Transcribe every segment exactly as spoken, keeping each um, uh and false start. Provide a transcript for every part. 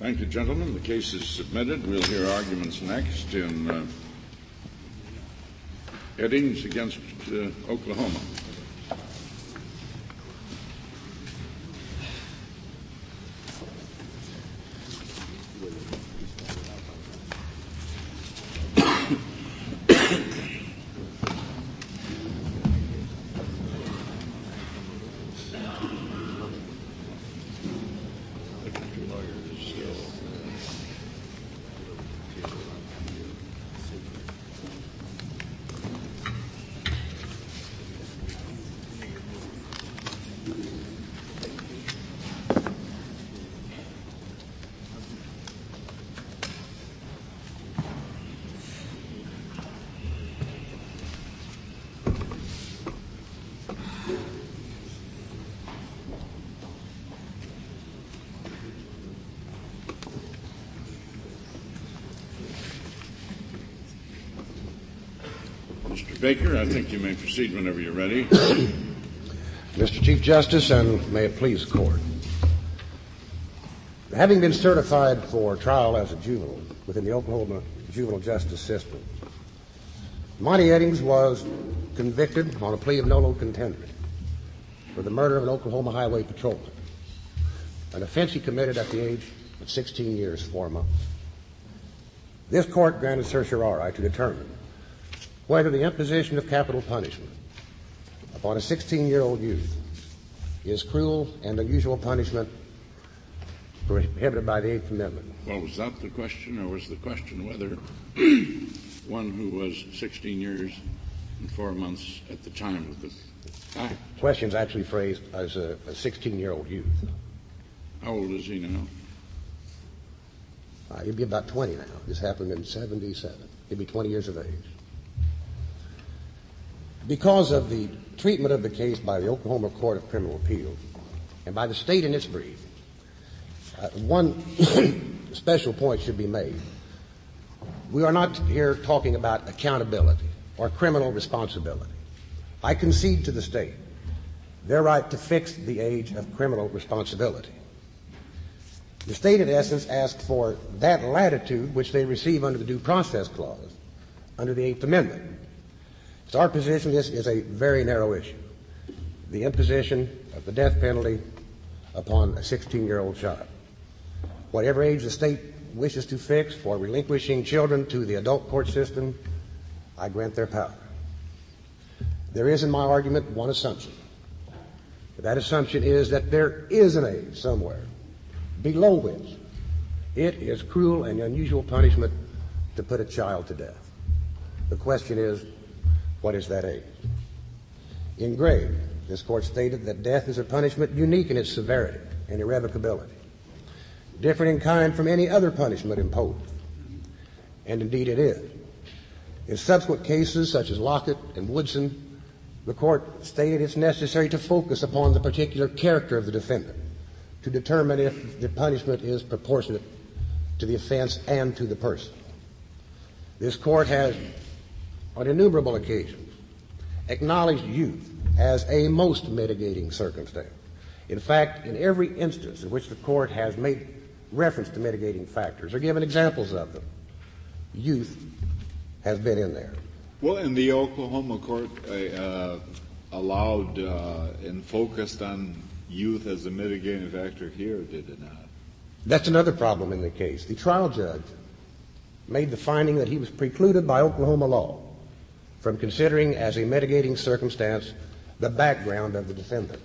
Thank you, gentlemen. The case is submitted. We'll hear arguments next in uh, Eddings against uh, Oklahoma. Mister Baker, I think you may proceed whenever you're ready. Mister Chief Justice, and may it please the Court. Having been certified for trial as a juvenile within the Oklahoma juvenile justice system, Monty Eddings was convicted on a plea of nolo contendere for the murder of an Oklahoma highway patrolman, an offense he committed at the age of sixteen years, four months. This Court granted certiorari to determine whether the imposition of capital punishment upon a sixteen-year-old youth is cruel and unusual punishment prohibited by the Eighth Amendment. Well, was that the question, or was the question whether one who was sixteen years and four months at the time of the act? The question is actually phrased as a, a sixteen-year-old youth. How old is he now? Uh, he'd be about twenty now. This happened in seventy-seven. He'd be twenty years of age. Because of the treatment of the case by the Oklahoma Court of Criminal Appeals and by the state in its brief, uh, one special point should be made. We are not here talking about accountability or criminal responsibility. I concede to the state their right to fix the age of criminal responsibility. The state, in essence, asked for that latitude which they receive under the Due Process Clause under the Eighth Amendment. It's our position this is a very narrow issue, the imposition of the death penalty upon a sixteen-year-old child. Whatever age the state wishes to fix for relinquishing children to the adult court system, I grant their power. There is in my argument one assumption. That assumption is that there is an age somewhere below which it is cruel and unusual punishment to put a child to death. The question is, what is that age? In Gray, this Court stated that death is a punishment unique in its severity and irrevocability, different in kind from any other punishment imposed. And indeed it is. In subsequent cases, such as Lockett and Woodson, the Court stated it's necessary to focus upon the particular character of the defendant to determine if the punishment is proportionate to the offense and to the person. This Court has, on innumerable occasions, acknowledged youth as a most mitigating circumstance. In fact, in every instance in which the Court has made reference to mitigating factors or given examples of them, youth has been in there. Well, and the Oklahoma court uh, allowed uh, and focused on youth as a mitigating factor here, did it not? That's another problem in the case. The trial judge made the finding that he was precluded by Oklahoma law from considering as a mitigating circumstance the background of the defendant.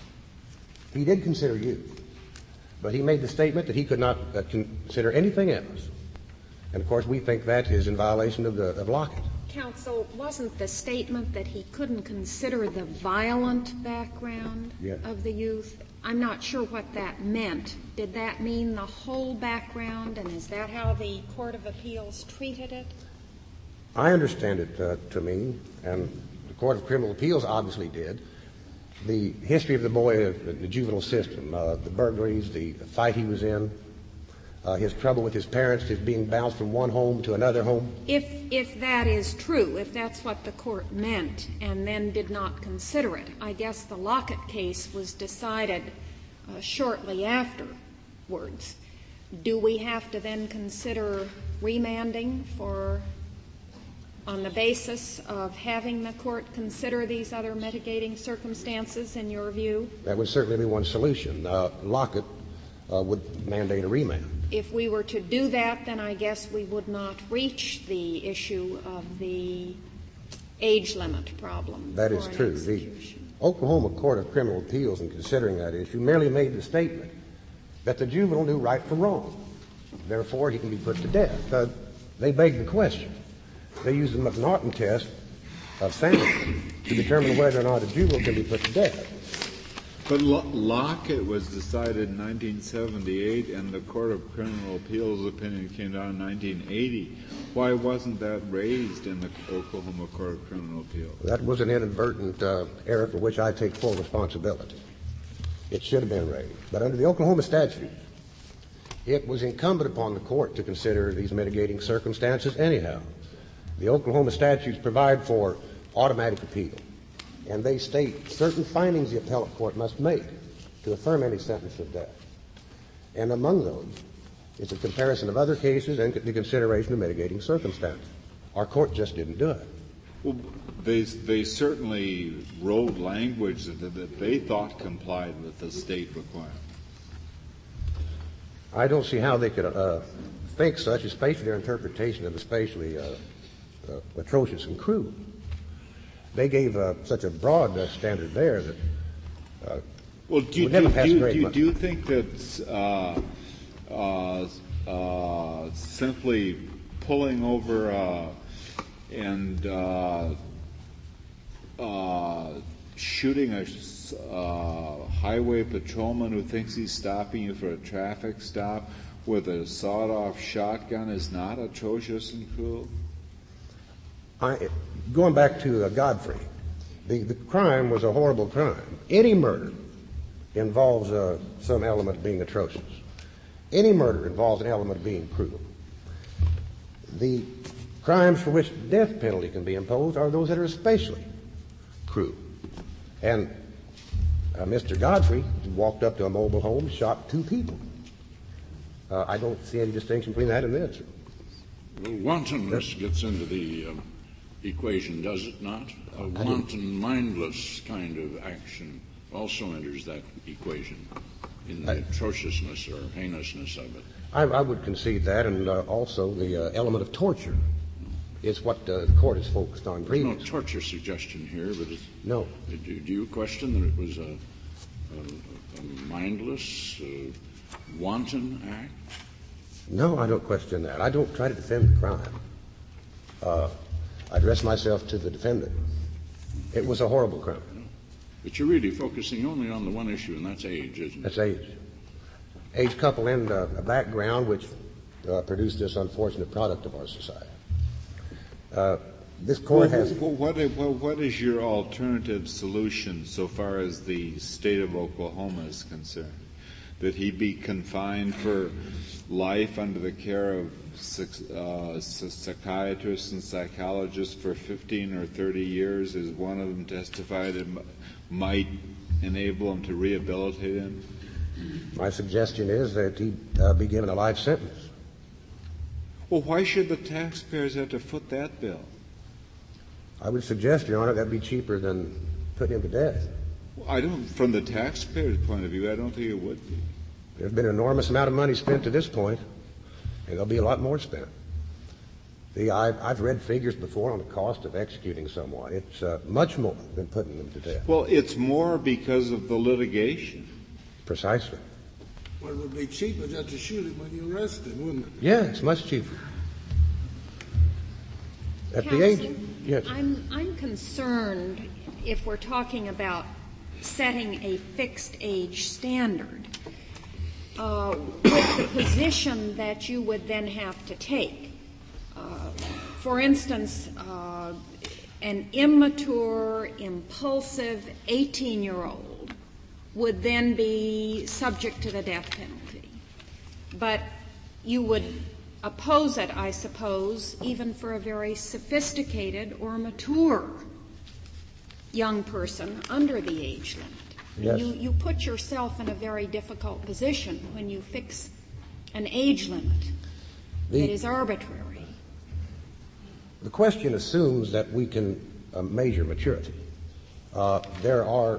He did consider youth, but he made the statement that he could not uh, consider anything else. And, of course, we think that is in violation of, the, of Lockett. Counsel, wasn't the statement that he couldn't consider the violent background yes. of the youth? I'm not sure what that meant. Did that mean the whole background, and is that how the Court of Appeals treated it? I understand it uh, to mean, and the Court of Criminal Appeals obviously did, the history of the boy, uh, the juvenile system, uh, the burglaries, the fight he was in, uh, his trouble with his parents, his being bounced from one home to another home. If if that is true, if that's what the Court meant and then did not consider it, I guess the Lockett case was decided uh, shortly afterwards. do we have to then consider remanding for, on the basis of having the court consider these other mitigating circumstances, in your view? That would certainly be one solution. Uh, Lockett uh, would mandate a remand. If we were to do that, then I guess we would not reach the issue of the age limit problem. That is true. The Oklahoma Court of Criminal Appeals, in considering that issue, merely made the statement that the juvenile knew right from wrong. Therefore, he can be put to death. Uh, they begged the question. They used the McNaughton test of sanity to determine whether or not a juvenile can be put to death. But L- Lockett was decided in nineteen seventy-eight, and the Court of Criminal Appeals opinion came down in nineteen eighty. Why wasn't that raised in the Oklahoma Court of Criminal Appeals? That was an inadvertent uh, error for which I take full responsibility. It should have been raised. But under the Oklahoma statute, it was incumbent upon the court to consider these mitigating circumstances anyhow. The Oklahoma statutes provide for automatic appeal, and they state certain findings the appellate court must make to affirm any sentence of death. And among those is a comparison of other cases and the consideration of mitigating circumstances. Our court just didn't do it. Well, they, they certainly wrote language that, that they thought complied with the state requirement. I don't see how they could uh, think such, especially their interpretation of especially uh, uh, atrocious and cruel. They gave uh, such a broad uh, standard there that uh, well, do you, would never do, pass do, grade do, much. do you think that uh, uh, uh, simply pulling over uh, and uh, uh, shooting a uh, highway patrolman who thinks he's stopping you for a traffic stop with a sawed-off shotgun is not atrocious and cruel? I, going back to uh, Godfrey, the, the crime was a horrible crime. Any murder involves uh, some element of being atrocious. Any murder involves an element of being cruel. The crimes for which the death penalty can be imposed are those that are especially cruel. And uh, Mister Godfrey walked up to a mobile home, shot two people. Uh, I don't see any distinction between that and this. Well, wantonness gets into the um, equation, does it not? A wanton, mindless kind of action also enters that equation in the atrociousness or heinousness of it. I, I would concede that, and uh, also the uh, element of torture is what uh, the court has focused on There's previously. no torture suggestion here, but it's, No. do, do you question that it was a, a, a mindless, uh, wanton act? No, I don't question that. I don't try to defend the crime. Uh, I address myself to the defendant. It was a horrible crime. But you're really focusing only on the one issue, and that's age, isn't it? That's age. Age coupled in uh, a background which uh, produced this unfortunate product of our society. Uh, this court well, has... Well, what, well, what is your alternative solution so far as the state of Oklahoma is concerned? That he be confined for life under the care of uh, psychiatrists and psychologists for fifteen or thirty years, as one of them testified it m- might enable him to rehabilitate him? My suggestion is that he uh, be given a life sentence. Well, why should the taxpayers have to foot that bill? I would suggest, Your Honor, that'd be cheaper than putting him to death. Well, I don't, from the taxpayer's point of view, I don't think it would be. There's been an enormous amount of money spent to this point, and there'll be a lot more spent. The, I've, I've read figures before on the cost of executing someone. It's uh, much more than putting them to death. Well, it's more because of the litigation. Precisely. Well, it would be cheaper just to shoot him when you arrest him, wouldn't it? Yeah, it's much cheaper. At Counsel, the age, yes. I'm, I'm concerned if we're talking about setting a fixed age standard, uh, with the position that you would then have to take. Uh, for instance, uh, an immature, impulsive eighteen-year-old would then be subject to the death penalty. But you would oppose it, I suppose, even for a very sophisticated or mature young person under the age limit. Yes. You, you put yourself in a very difficult position when you fix an age limit The- that is arbitrary? The question assumes that we can uh, measure maturity. Uh, there are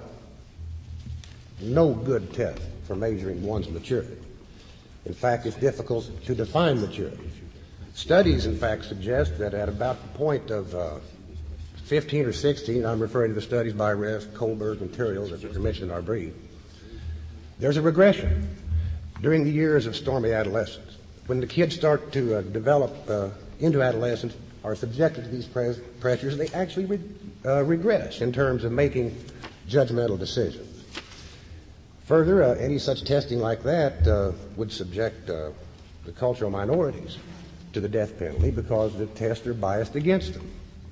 no good tests for measuring one's maturity. In fact, it's difficult to define maturity. Studies, in fact, suggest that at about the point of uh, fifteen or sixteen, I'm referring to the studies by Rev. Kohlberg and Turiel that were mentioned in our brief, there's a regression during the years of stormy adolescence. When the kids start to uh, develop uh, into adolescence, are subjected to these pres- pressures, they actually re- uh, regress in terms of making judgmental decisions. Further, uh, any such testing like that uh, would subject uh, the cultural minorities to the death penalty because the tests are biased against them.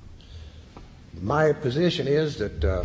My position is that uh,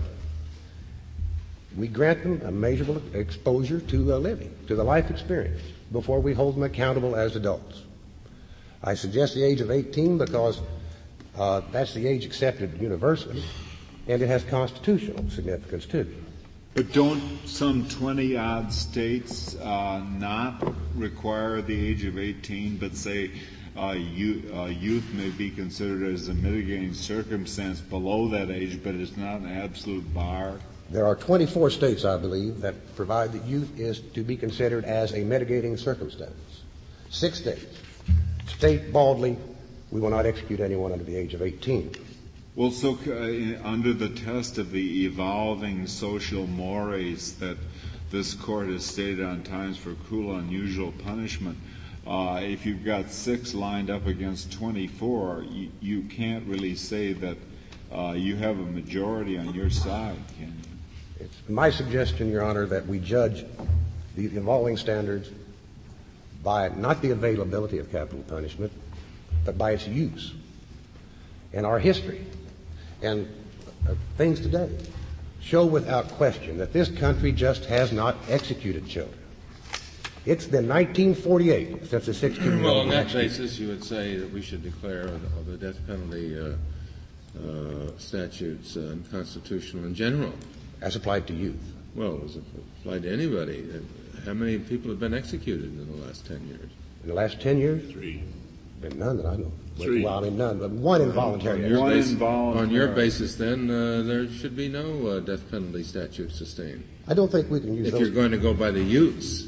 we grant them a measurable exposure to uh, living, to the life experience, before we hold them accountable as adults. I suggest the age of eighteen because uh, that's the age accepted universally, and it has constitutional significance too. But don't some twenty-odd states uh, not require the age of eighteen, but say uh, youth, uh, youth may be considered as a mitigating circumstance below that age, but it's not an absolute bar? There are twenty-four states, I believe, that provide that youth is to be considered as a mitigating circumstance. Six states state baldly, we will not execute anyone under the age of eighteen. Well, so uh, under the test of the evolving social mores that this court has stated on times for cruel, unusual punishment, uh, if you've got six lined up against twenty-four, you, you can't really say that uh, you have a majority on your side, can you? It's my suggestion, Your Honor, that we judge the evolving standards by not the availability of capital punishment, but by its use and our history. And uh, things today show without question that this country just has not executed children. It's been nineteen forty-eight since the sixteen-year-old. Well, on that basis, you would say that we should declare the death penalty uh, uh, statutes uh, unconstitutional in general. As applied to youth. Well, as applied to anybody. How many people have been executed in the last ten years? In the last ten years? Three. Been none that I know. Three. Well, I mean none, but one involuntary. On your, One basis, involuntary. on your basis, then, uh, there should be no uh, death penalty statute sustained. I don't think we can use If those. you're going to go by the use.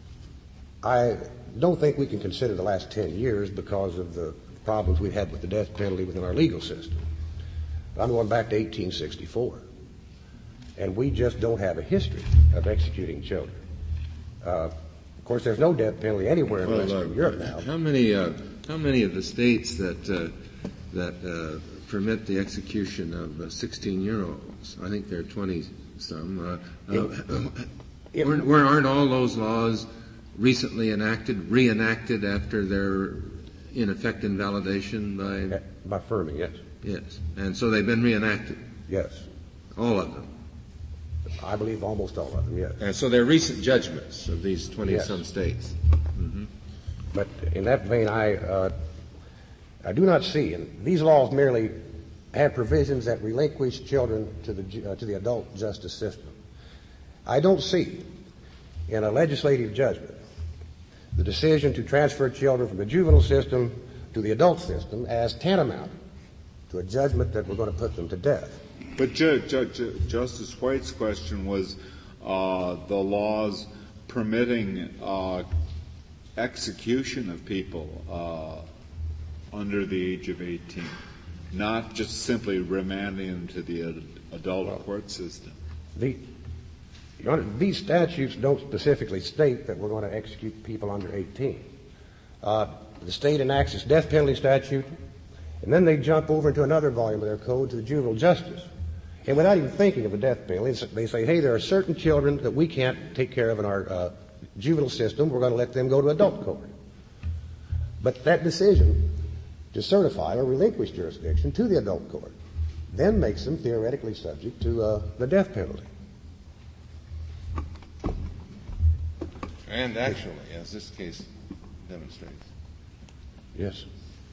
I don't think we can consider the last ten years because of the problems we had with the death penalty within our legal system. But I'm going back to eighteen sixty-four. And we just don't have a history of executing children. Uh, of course, there's no death penalty anywhere in Well, Western uh, Europe now. How many, uh, how many of the states that uh, that uh, permit the execution of uh, sixteen-year-olds? I think there are twenty-some. Uh, uh, If- were, were, aren't all those laws recently enacted, reenacted after their, in effect, invalidation by? By Furman, yes. Yes. And so they've been reenacted, Yes. all of them. I believe almost all of them, yes. And so they're recent judgments of these twenty-some Yes. states. But in that vein, I, uh, I do not see, and these laws merely have provisions that relinquish children to the, ju- uh, to the adult justice system. I don't see in a legislative judgment the decision to transfer children from the juvenile system to the adult system as tantamount to a judgment that we're going to put them to death. But Ju- Ju- Ju- Justice White's question was uh, the laws permitting uh, execution of people uh, under the age of eighteen, not just simply remanding them to the ad- adult well, court system. The, Your Honor, these statutes don't specifically state that we're going to execute people under eighteen. Uh, the state enacts its death penalty statute, and then they jump over into another volume of their code to the juvenile justice. And without even thinking of a death penalty, they say, hey, there are certain children that we can't take care of in our uh, juvenile system. We're going to let them go to adult court. But that decision to certify or relinquish jurisdiction to the adult court then makes them theoretically subject to uh, the death penalty. And actually, as this case demonstrates. Yes.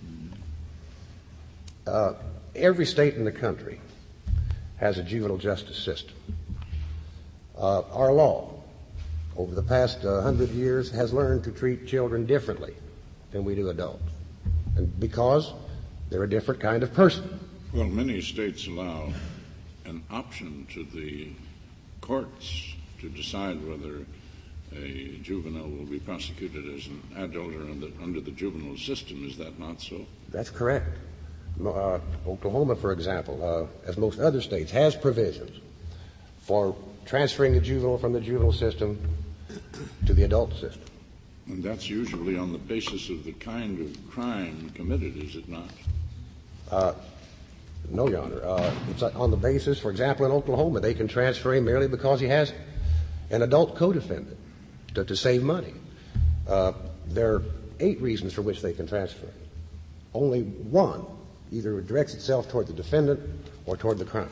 Uh, every state in the country has a juvenile justice system. Uh, our law over the past uh, hundred years, has learned to treat children differently than we do adults. And because they're a different kind of person. Well, many states allow an option to the courts to decide whether a juvenile will be prosecuted as an adult or under, under the juvenile system. Is that not so? That's correct. Uh, Oklahoma, for example, uh, as most other states, has provisions for transferring the juvenile from the juvenile system to the adult system. And that's usually on the basis of the kind of crime committed, is it not? Uh, no, Your Honor. Uh, it's on the basis, for example, in Oklahoma, they can transfer him merely because he has an adult co-defendant to, to save money. Uh, there are eight reasons for which they can transfer him. Only one either directs itself toward the defendant or toward the crime.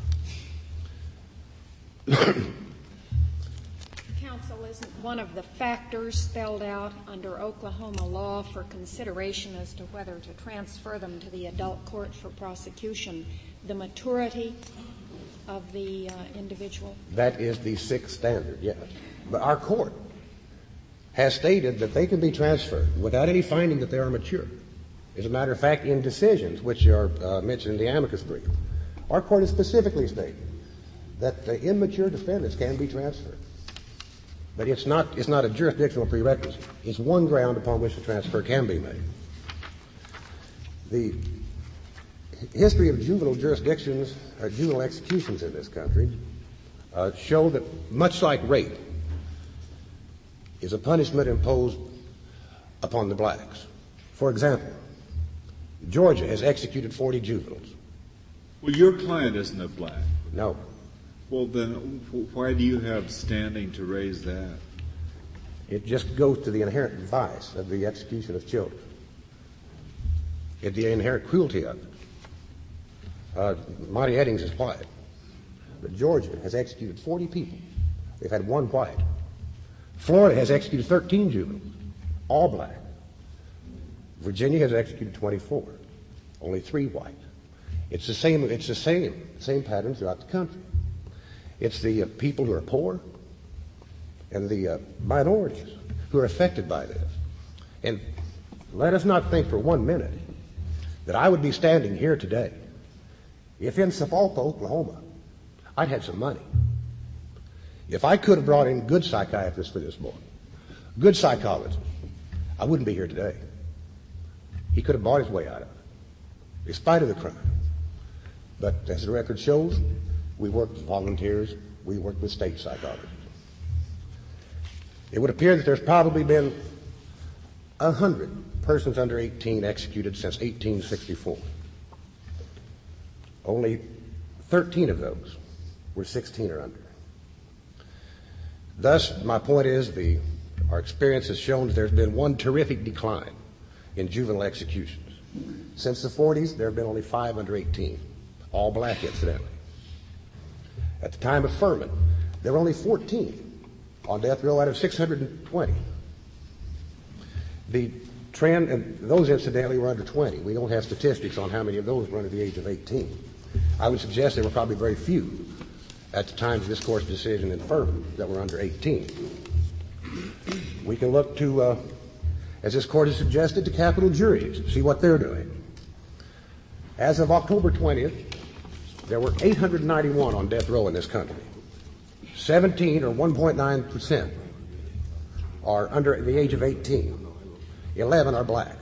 Counsel, isn't one of the factors spelled out under Oklahoma law for consideration as to whether to transfer them to the adult court for prosecution the maturity of the uh, individual? That is the sixth standard, yes. But our court has stated that they can be transferred without any finding that they are mature. As a matter of fact, in decisions which are uh, mentioned in the amicus brief, our court has specifically stated that the immature defendants can be transferred. But it's not, it's not a jurisdictional prerequisite. It's one ground upon which the transfer can be made. The history of juvenile jurisdictions, uh, juvenile executions in this country, uh, show that much like rape is a punishment imposed upon the blacks. For example, Georgia has executed forty juveniles. Well, your client isn't a black. No. Well, then why do you have standing to raise that? It just goes to the inherent vice of the execution of children. It, the inherent cruelty of it. Uh, Monty Eddings is white, but Georgia has executed forty people. They've had one white. Florida has executed thirteen juveniles, all black. Virginia has executed twenty-four, only three white. It's the same. It's the same same pattern throughout the country. It's the uh, people who are poor and the uh, minorities who are affected by this. And let us not think for one minute that I would be standing here today if in Sapulpa, Oklahoma, I'd had some money. If I could have brought in good psychiatrists for this boy, good psychologists, I wouldn't be here today. He could have bought his way out of it, in spite of the crime. But as the record shows, we worked with volunteers, we worked with state psychologists. It would appear that there's probably been a hundred persons under eighteen executed since eighteen sixty-four. Only thirteen of those were sixteen or under. Thus, my point is, the, our experience has shown that there's been one terrific decline in juvenile executions. Since the forties, there have been only five under eighteen, all black incidentally. At the time of Furman, there were only fourteen on death row out of six hundred twenty. The trend, and those incidentally were under twenty. We don't have statistics on how many of those were under the age of eighteen. I would suggest there were probably very few at the time of this court's decision in Furman that were under eighteen. We can look to, uh, as this court has suggested, to capital juries, see what they're doing. As of October twentieth, there were eight hundred ninety-one on death row in this country. seventeen, or one point nine percent, are under the age of eighteen. eleven are black.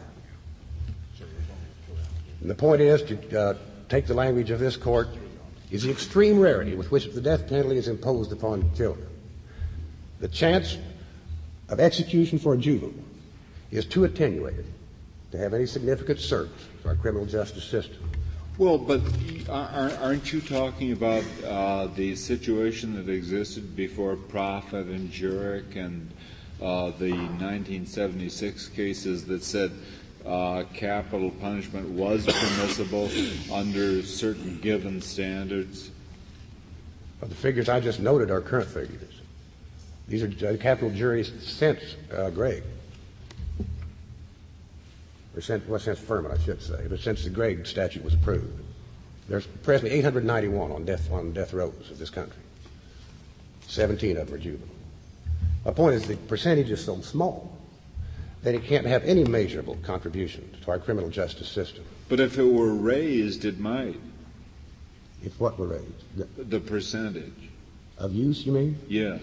And the point is, to uh, take the language of this court, is the extreme rarity with which the death penalty is imposed upon children. The chance of execution for a juvenile is too attenuated to have any significant service to our criminal justice system. Well, but aren't you talking about uh, the situation that existed before Prophet and Jurek and uh, the nineteen seventy-six cases that said uh, capital punishment was permissible under certain given standards? Well, the figures I just noted are current figures. These are capital juries since uh, Gregg. Or since, well, since Furman, I should say, but since the Gregg statute was approved. There's presently eight hundred ninety-one on death, on death rows of this country. seventeen of them are juvenile. My point is the percentage is so small that it can't have any measurable contribution to our criminal justice system. But if it were raised, it might. If what were raised? The, the percentage. Of use, you mean? Yes.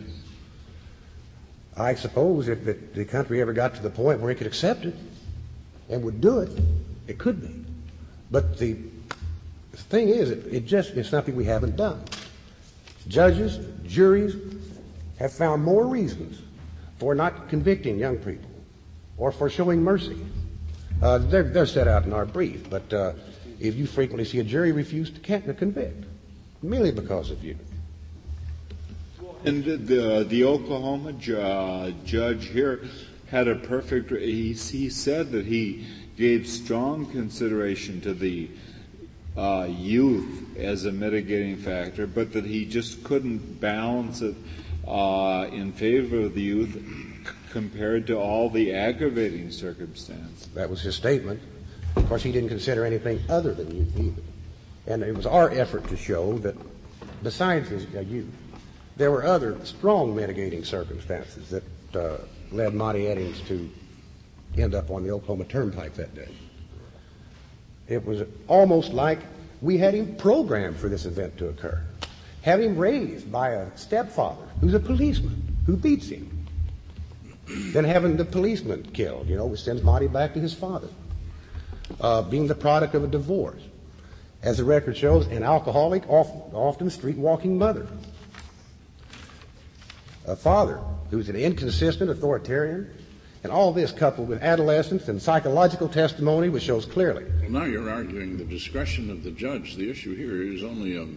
I suppose if it, the country ever got to the point where it could accept it and would do it, it could be. But the thing is, it, it just is something we haven't done. Judges, juries have found more reasons for not convicting young people or for showing mercy. Uh, they're, they're set out in our brief, but uh, if you frequently see a jury refuse to convict, merely because of you. And the, the, the Oklahoma ju- uh, judge here had a perfect, he, he said that he gave strong consideration to the uh, youth as a mitigating factor, but that he just couldn't balance it uh, in favor of the youth c- compared to all the aggravating circumstances. That was his statement. Of course, he didn't consider anything other than youth either. And it was our effort to show that besides his uh, youth, there were other strong mitigating circumstances that uh, led Monty Eddings to end up on the Oklahoma Turnpike that day. It was almost like we had him programmed for this event to occur, had him raised by a stepfather who's a policeman who beats him, then having the policeman killed, you know, which sends Monty back to his father, uh, being the product of a divorce. As the record shows, an alcoholic, often, often street-walking mother. A father who's an inconsistent authoritarian, and all this coupled with adolescence and psychological testimony which shows clearly. Well, now you're arguing the discretion of the judge. The issue here is only a,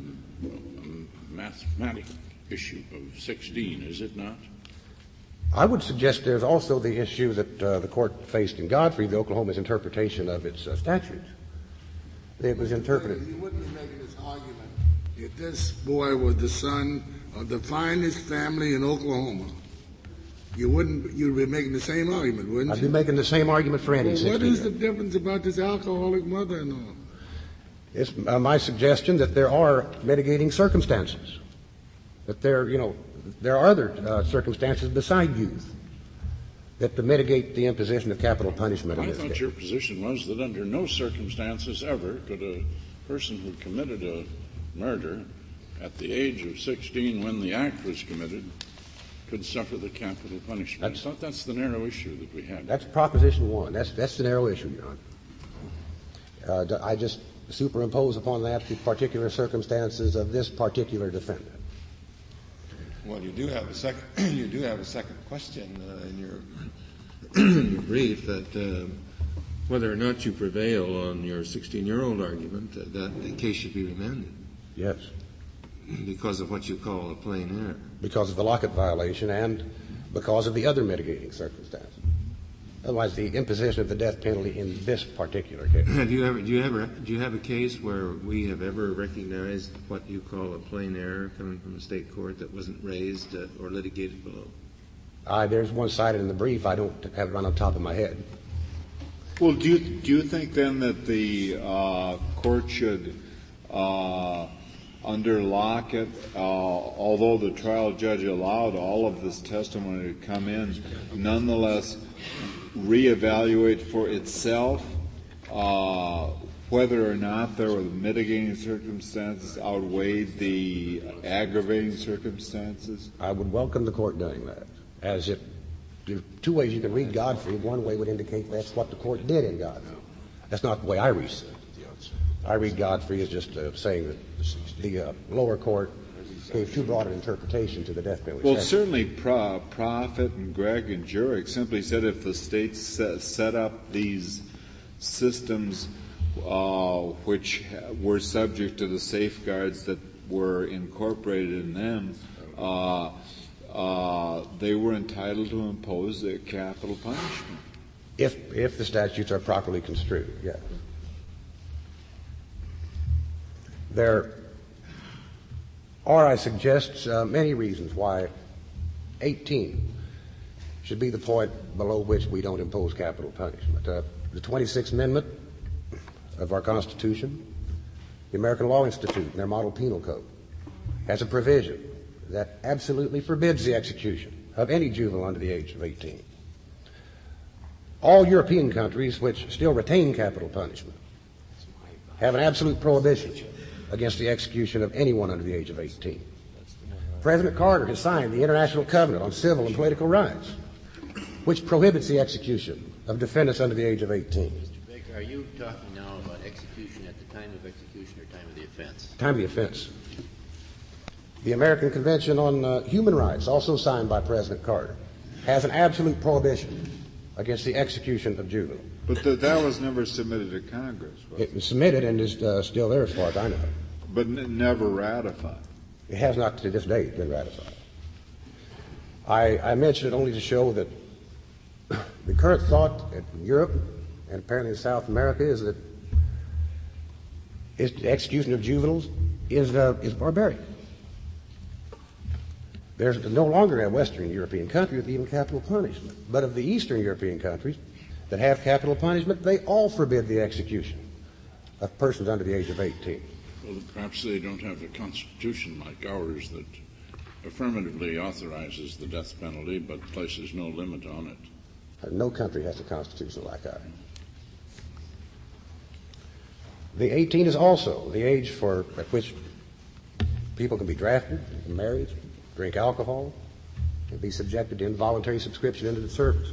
a mathematic issue of sixteen, is it not? I would suggest there's also the issue that uh, the court faced in Godfrey, the Oklahoma's interpretation of its uh, statutes. It was interpreted. You wouldn't be making this argument if this boy was the son of the finest family in Oklahoma. You wouldn't. You'd be making the same argument, wouldn't I'd you? be making the same argument for any well, what is the years. difference about this alcoholic mother-in-law? It's uh, my suggestion that there are mitigating circumstances, that there, you know, there are other uh, circumstances beside youth that to mitigate the imposition of capital punishment. In I this thought case. your position was that under no circumstances ever could a person who committed a murder at the age of sixteen when the act was committed could suffer the capital punishment. That's, I thought that's the narrow issue that we had. That's Proposition One. That's that's the narrow issue, Your Honor. Uh, I just superimpose upon that the particular circumstances of this particular defendant. Well, you do have a second. You do have a second question uh, in your, in your brief that uh, whether or not you prevail on your sixteen-year-old argument, uh, that the case should be remanded. Yes. Because of what you call a plain error. Because of the Lockett violation and because of the other mitigating circumstances. Otherwise, the imposition of the death penalty in this particular case. Have you ever? Do you ever? Do you have a case where we have ever recognized what you call a plain error coming from a state court that wasn't raised uh, or litigated below? Uh, there's one cited in the brief. I don't have it right on top of my head. Well, do you, do you think then that the uh, court should, uh, under Lockett, uh, although the trial judge allowed all of this testimony to come in, nonetheless reevaluate for itself uh, whether or not there were mitigating circumstances outweighed the aggravating circumstances? I would welcome the court doing that. As it, there are two ways you can read Godfrey. One way would indicate that's what the court did in Godfrey. That's not the way I read it. I read Godfrey as just uh, saying that the uh, lower court gave too broad an interpretation to the death penalty. Well, certainly Pro- Prophet and Gregg and Jurek simply said if the states set, set up these systems uh, which were subject to the safeguards that were incorporated in them, uh, uh, they were entitled to impose a capital punishment. If if the statutes are properly construed, yes. There are, I suggest, uh, many reasons why eighteen should be the point below which we don't impose capital punishment. Uh, the twenty-sixth Amendment of our Constitution, the American Law Institute, and their model penal code, has a provision that absolutely forbids the execution of any juvenile under the age of eighteen. All European countries which still retain capital punishment have an absolute prohibition against the execution of anyone under the age of eighteen. President Carter has signed the International Covenant on Civil and Political Rights, which prohibits the execution of defendants under the age of eighteen. Mister Baker, are you talking now about execution at the time of execution or time of the offense? Time of the offense. The American Convention on uh, Human Rights, also signed by President Carter, has an absolute prohibition against the execution of juveniles. But the, that was never submitted to Congress, was it? It was submitted and is uh, still there as far as I know. But n- never ratified. It has not to this date been ratified. I, I mention it only to show that the current thought in Europe and apparently in South America is that is the execution of juveniles is, uh, is barbaric. There's no longer a Western European country with even capital punishment. But of the Eastern European countries that have capital punishment, they all forbid the execution of persons under the age of eighteen. Well, perhaps they don't have a constitution like ours that affirmatively authorizes the death penalty but places no limit on it. No country has a constitution like ours. The eighteen is also the age for at which people can be drafted, married, drink alcohol, and be subjected to involuntary subscription into the service.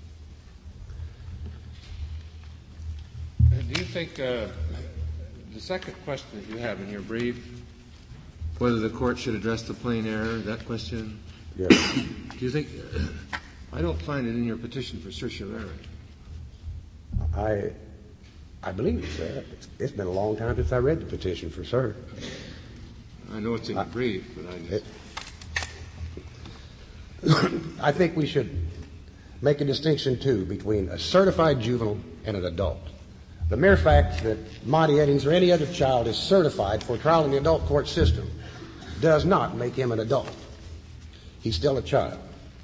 Do you think uh, the second question that you have in your brief, whether the court should address the plain error, that question? Yes. Do you think? Uh, I don't find it in your petition for certiorari. I, I believe it's there. It's, it's been a long time since I read the petition for cert. I know it's in your brief, but I just. It, I think we should make a distinction, too, between a certified juvenile and an adult. The mere fact that Monty Eddings or any other child is certified for trial in the adult court system does not make him an adult. He's still a child.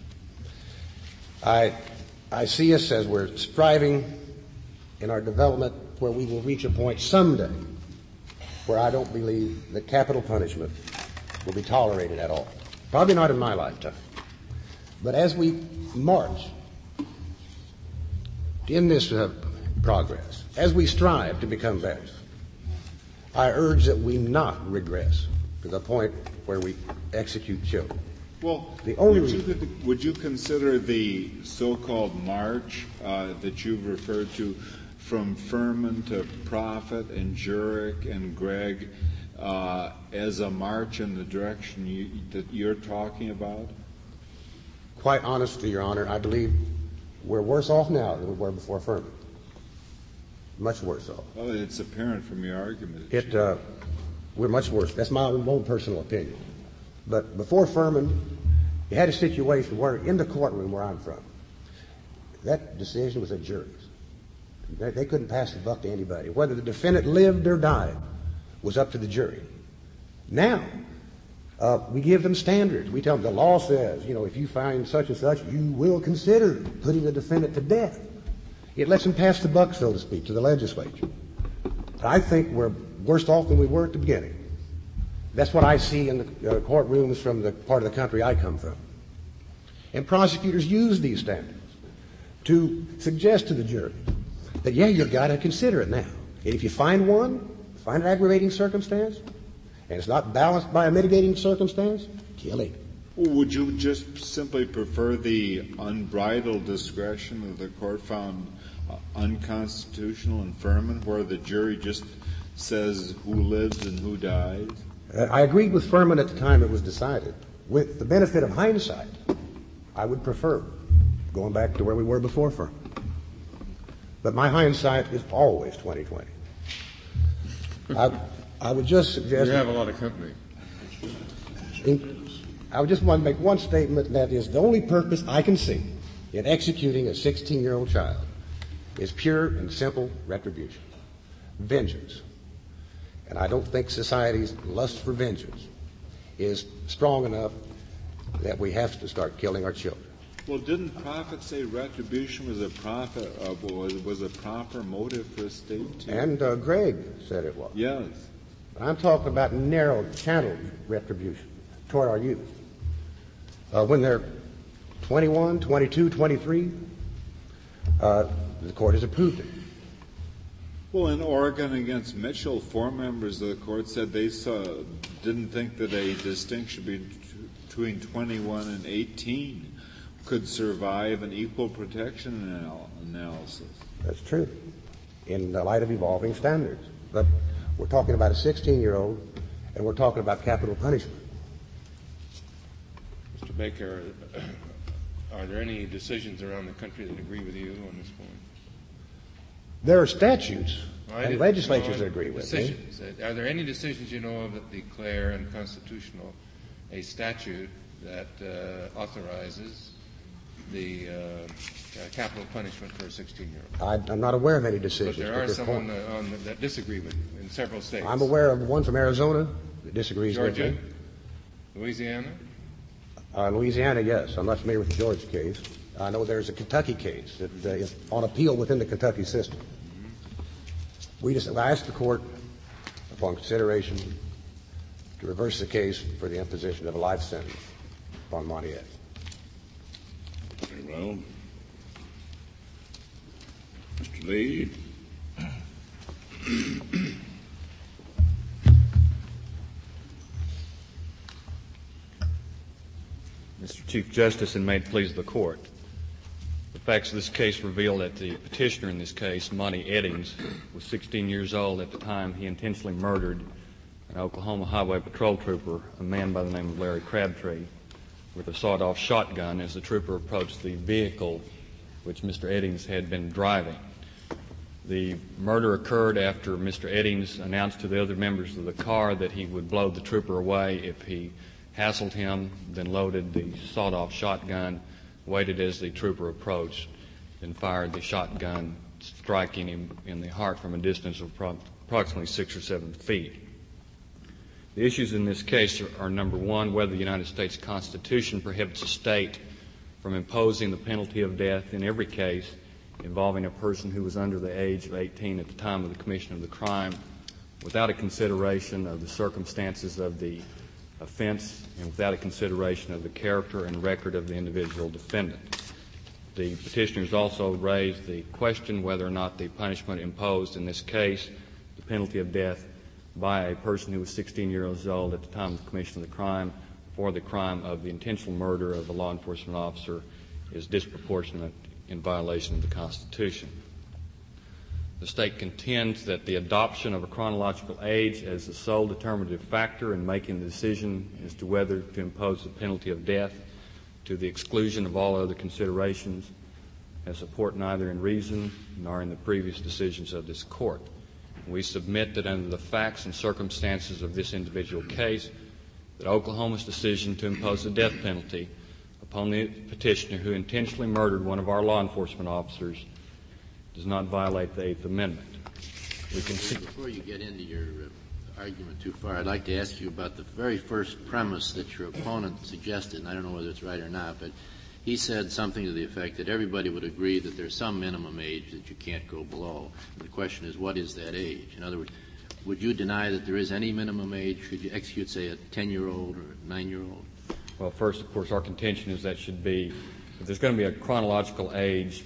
I, I see us as we're striving in our development where we will reach a point someday where I don't believe that capital punishment will be tolerated at all. Probably not in my lifetime. But as we march in this uh, progress, as we strive to become better, I urge that we not regress to the point where we execute children. Well, the only would, reason, you, would you consider the so-called march uh, that you've referred to from Furman to Prophet and Jurek and Gregg uh, as a march in the direction you, that you're talking about? Quite honestly, Your Honor, I believe we're worse off now than we were before Furman. Much worse off. Well, it's apparent from your argument. It, uh, we're much worse. That's my own personal opinion. But before Furman, you had a situation where, in the courtroom where I'm from, that decision was a jury's. They, they couldn't pass the buck to anybody. Whether the defendant lived or died was up to the jury. Now, uh, we give them standards. We tell them the law says, you know, if you find such and such, you will consider putting the defendant to death. It lets them pass the buck, so to speak, to the legislature. I think we're worse off than we were at the beginning. That's what I see in the uh, courtrooms from the part of the country I come from. And prosecutors use these standards to suggest to the jury that, yeah, you've got to consider it now. And if you find one, find an aggravating circumstance, and it's not balanced by a mitigating circumstance, kill him. Would you just simply prefer the unbridled discretion of the court found uh, unconstitutional in Furman, where the jury just says who lives and who dies? Uh, I agreed with Furman at the time it was decided. With the benefit of hindsight, I would prefer going back to where we were before Furman. But my hindsight is always twenty twenty. I, I would just suggest... You have a lot of company. In, I would just want to make one statement, and that is the only purpose I can see in executing a sixteen-year-old child is pure and simple retribution, vengeance. And I don't think society's lust for vengeance is strong enough that we have to start killing our children. Well, didn't Prophet say retribution was a profit uh, was, was a proper motive for a state to? And uh, Gregg said it was. Yes. I'm talking about narrow channeled retribution toward our youth. Uh, when they're twenty-one, twenty-two, twenty-three, uh, the court has approved it. Well, in Oregon against Mitchell, four members of the court said they saw, didn't think that a distinction between twenty-one and eighteen could survive an equal protection anal- analysis. That's true, in the light of evolving standards. But we're talking about a sixteen-year-old, and we're talking about capital punishment. Mister Baker, are there any decisions around the country that agree with you on this point? There are statutes Well, and legislatures that agree with me. decisions. Are there any decisions you know of that declare unconstitutional a statute that uh, authorizes the uh, uh, capital punishment for a sixteen-year-old? I, I'm not aware of any But decisions. there at are this some point. on the, on the, that disagree with you in several states. I'm aware of one from Arizona that disagrees Georgia, with me. Louisiana. Uh, Louisiana, yes. I'm not familiar with the Georgia case. I know there's a Kentucky case that uh, is on appeal within the Kentucky system. We just I asked the court, upon consideration, to reverse the case for the imposition of a life sentence upon Montiette. Very well. Mister Lee. Mister Chief Justice, and may it please the Court, the facts of this case reveal that the petitioner in this case, Monty Eddings, was sixteen years old at the time he intentionally murdered an Oklahoma Highway Patrol trooper, a man by the name of Larry Crabtree, with a sawed-off shotgun as the trooper approached the vehicle which Mister Eddings had been driving. The murder occurred after Mister Eddings announced to the other members of the car that he would blow the trooper away if he hassled him, then loaded the sawed-off shotgun, waited as the trooper approached, then fired the shotgun, striking him in the heart from a distance of approximately six or seven feet. The issues in this case are, are number one, whether the United States Constitution prohibits a state from imposing the penalty of death in every case involving a person who was under the age of eighteen at the time of the commission of the crime, without a consideration of the circumstances of the offense and without a consideration of the character and record of the individual defendant. The petitioners also raised the question whether or not the punishment imposed in this case, the penalty of death by a person who was sixteen years old at the time of the commission of the crime for the crime of the intentional murder of a law enforcement officer, is disproportionate in violation of the Constitution. The state contends that the adoption of a chronological age as the sole determinative factor in making the decision as to whether to impose the penalty of death to the exclusion of all other considerations has support neither in reason nor in the previous decisions of this Court. We submit that under the facts and circumstances of this individual case, that Oklahoma's decision to impose the death penalty upon the petitioner who intentionally murdered one of our law enforcement officers does not violate the Eighth Amendment. We can see Before you get into your uh, argument too far, I'd like to ask you about the very first premise that your opponent suggested, and I don't know whether it's right or not, but he said something to the effect that everybody would agree that there's some minimum age that you can't go below. The question is, what is that age? In other words, would you deny that there is any minimum age? Should you execute, say, a ten-year-old or a nine-year-old? Well, first, of course, our contention is that should be, if there's going to be a chronological age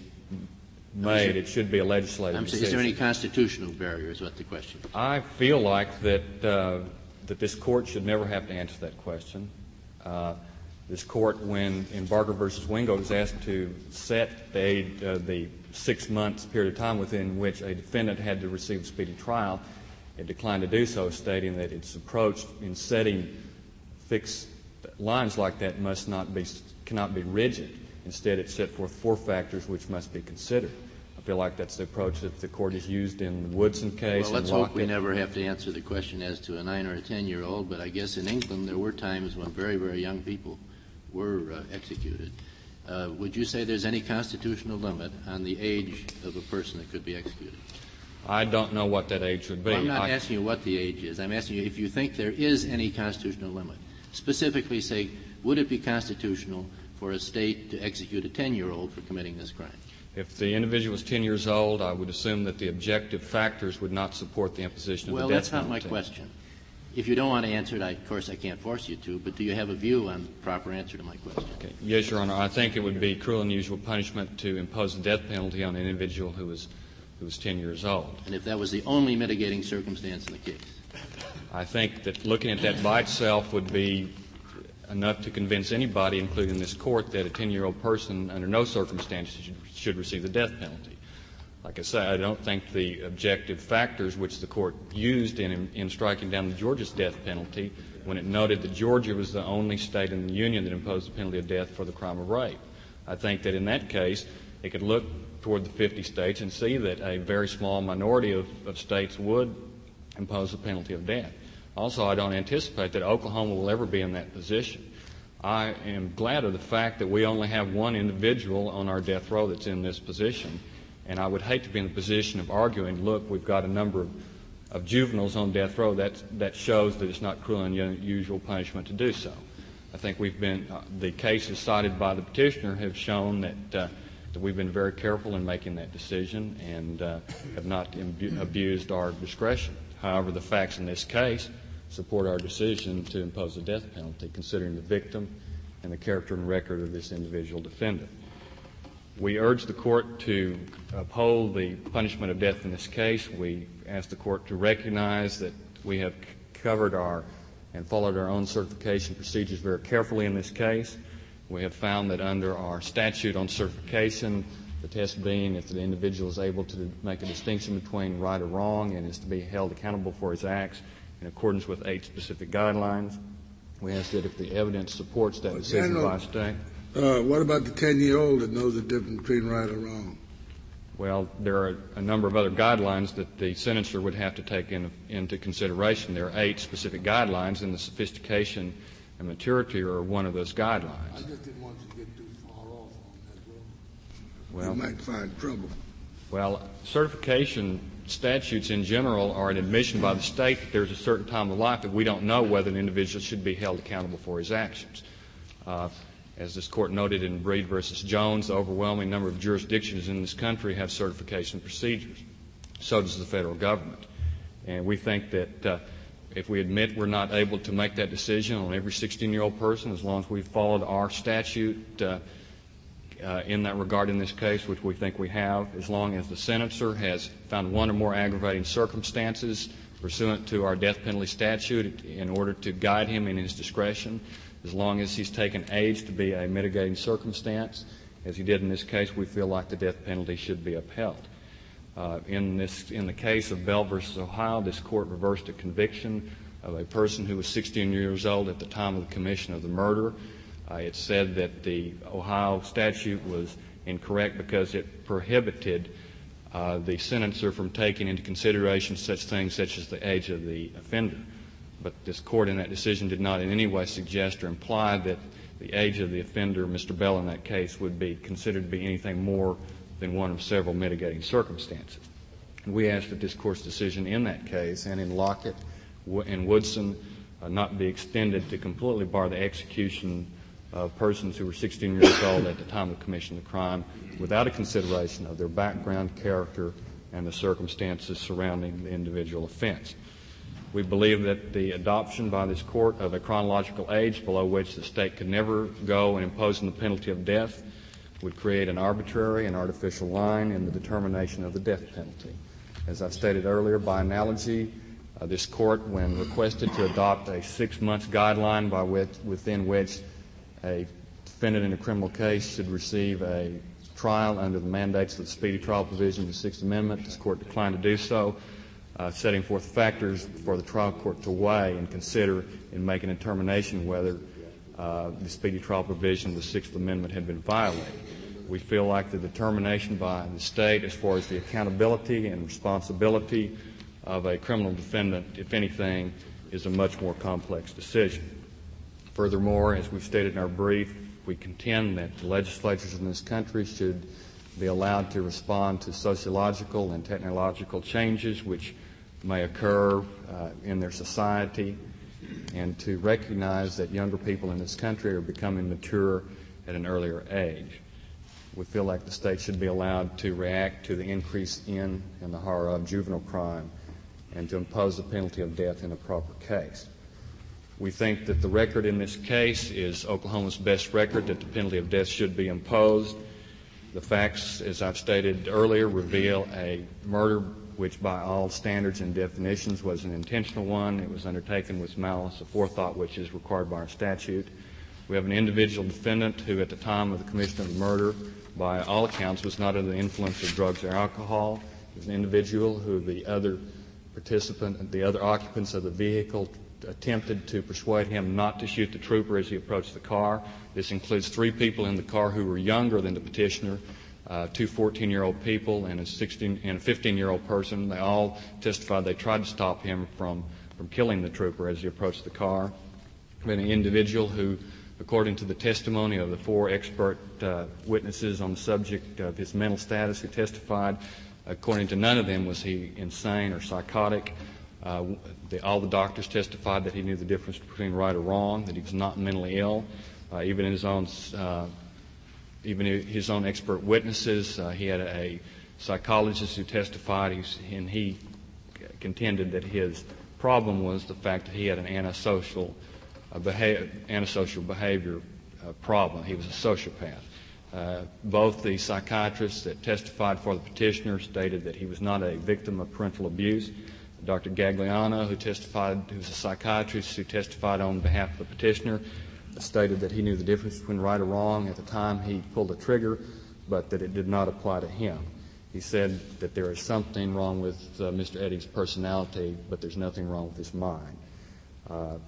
made, it should be a legislative I'm decision. saying, is there any constitutional barrier is what the question is. I feel like that uh, that this Court should never have to answer that question. Uh, this Court, when in Barker versus Wingo, was asked to set the, age, uh, the six months period of time within which a defendant had to receive a speedy trial, it declined to do so, stating that its approach in setting fixed lines like that must not be cannot be rigid. Instead, it set forth four factors which must be considered. I feel like that's the approach that the Court has used in the Woodson case. Well, let's and hope we never have to answer the question as to a nine or a ten-year-old, but I guess in England there were times when very, very young people were uh, executed. Uh, would you say there's any constitutional limit on the age of a person that could be executed? I don't know what that age would be. Well, I'm not I, asking you what the age is. I'm asking you if you think there is any constitutional limit. Specifically say, would it be constitutional for a state to execute a ten-year-old for committing this crime? If the individual was ten years old, I would assume that the objective factors would not support the imposition of well, the death that's not penalty. my question. If you don't want to answer it, I, of course, I can't force you to, but do you have a view on the proper answer to my question? Okay. Yes, Your Honor. I think it would be cruel and unusual punishment to impose the death penalty on an individual who was who was ten years old. And if that was the only mitigating circumstance in the case? I think that looking at that by itself would be enough to convince anybody, including this Court, that a ten-year-old person under no circumstances should, should receive the death penalty. Like I say, I don't think the objective factors which the Court used in, in striking down the Georgia's death penalty when it noted that Georgia was the only state in the Union that imposed the penalty of death for the crime of rape. I think that in that case, it could look toward the fifty states and see that a very small minority of, of states would impose the penalty of death. Also, I don't anticipate that Oklahoma will ever be in that position. I am glad of the fact that we only have one individual on our death row that's in this position, and I would hate to be in the position of arguing, look, we've got a number of, of juveniles on death row. That's, that shows that it's not cruel and unusual punishment to do so. I think we've been, uh, the cases cited by the petitioner have shown that, uh, that we've been very careful in making that decision and uh, have not imbu- abused our discretion. However, the facts in this case support our decision to impose a death penalty, considering the victim and the character and record of this individual defendant. We urge the Court to uphold the punishment of death in this case. We ask the Court to recognize that we have c- covered our and followed our own certification procedures very carefully in this case. We have found that under our statute on certification, the test being if the individual is able to make a distinction between right or wrong and is to be held accountable for his acts in accordance with eight specific guidelines. We ask that if the evidence supports that decision by state. Uh, what about the ten-year-old that knows the difference between right or wrong? Well, there are a number of other guidelines that the sentencer would have to take in, into consideration. There are eight specific guidelines, and the sophistication and maturity are one of those guidelines. I just didn't want you to get too far off on that road. Well, you might find trouble. Well, certification statutes in general are an admission by the state that there's a certain time of life that we don't know whether an individual should be held accountable for his actions. Uh, As this Court noted in Breed versus Jones, the overwhelming number of jurisdictions in this country have certification procedures. So does the federal government. And we think that uh, if we admit we're not able to make that decision on every sixteen-year-old person, as long as we've followed our statute uh, uh, in that regard in this case, which we think we have, as long as the sentencer has found one or more aggravating circumstances pursuant to our death penalty statute in order to guide him in his discretion, as long as he's taken age to be a mitigating circumstance, as he did in this case, we feel like the death penalty should be upheld. Uh, in this, in the case of Bell versus Ohio, this Court reversed a conviction of a person who was sixteen years old at the time of the commission of the murder. Uh, it said that the Ohio statute was incorrect because it prohibited uh, the sentencer from taking into consideration such things such as the age of the offender. But this Court in that decision did not in any way suggest or imply that the age of the offender, Mister Bell in that case, would be considered to be anything more than one of several mitigating circumstances. And we ask that this Court's decision in that case and in Lockett and Woodson uh, not be extended to completely bar the execution of persons who were sixteen years old at the time of the commission of the crime without a consideration of their background, character, and the circumstances surrounding the individual offense. We believe that the adoption by this Court of a chronological age below which the state could never go in imposing the penalty of death would create an arbitrary and artificial line in the determination of the death penalty. As I stated earlier, by analogy, uh, this Court, when requested to adopt a six-month guideline by which, within which a defendant in a criminal case should receive a trial under the mandates of the Speedy Trial provision of the Sixth Amendment, this Court declined to do so. Uh, setting forth factors for the trial court to weigh and consider in making a determination whether uh, the speedy trial provision of the Sixth Amendment had been violated. We feel like the determination by the state as far as the accountability and responsibility of a criminal defendant, if anything, is a much more complex decision. Furthermore, as we've stated in our brief, we contend that the legislatures in this country should be allowed to respond to sociological and technological changes which may occur uh, in their society, and to recognize that younger people in this country are becoming mature at an earlier age. We feel like the state should be allowed to react to the increase in and the horror of juvenile crime and to impose the penalty of death in a proper case. We think that the record in this case is Oklahoma's best record, that the penalty of death should be imposed. The facts, as I've stated earlier, reveal a murder which by all standards and definitions was an intentional one. It was undertaken with malice aforethought, which is required by our statute. We have an individual defendant who at the time of the commission of the murder, by all accounts, was not under the influence of drugs or alcohol. He was an individual who the other participant, the other occupants of the vehicle attempted to persuade him not to shoot the trooper as he approached the car. This includes three people in the car who were younger than the petitioner, uh, two fourteen-year-old people and a sixteen and a fifteen-year-old person. They all testified they tried to stop him from, from killing the trooper as he approached the car. We had an individual who, according to the testimony of the four expert uh, witnesses on the subject of his mental status who testified, according to none of them was he insane or psychotic. Uh, the, all the doctors testified that he knew the difference between right or wrong, that he was not mentally ill. Uh, even his own, uh, even his own expert witnesses, uh, he had a, a psychologist who testified, he's, and he contended that his problem was the fact that he had an antisocial, uh, behavior, antisocial behavior uh, problem. He was a sociopath. Uh, both the psychiatrists that testified for the petitioner stated that he was not a victim of parental abuse. Doctor Gagliano, who testified, who was a psychiatrist who testified on behalf of the petitioner, stated that he knew the difference between right or wrong at the time he pulled the trigger, but that it did not apply to him. He said that there is something wrong with uh, Mister Edding's personality, but there's nothing wrong with his mind. Uh,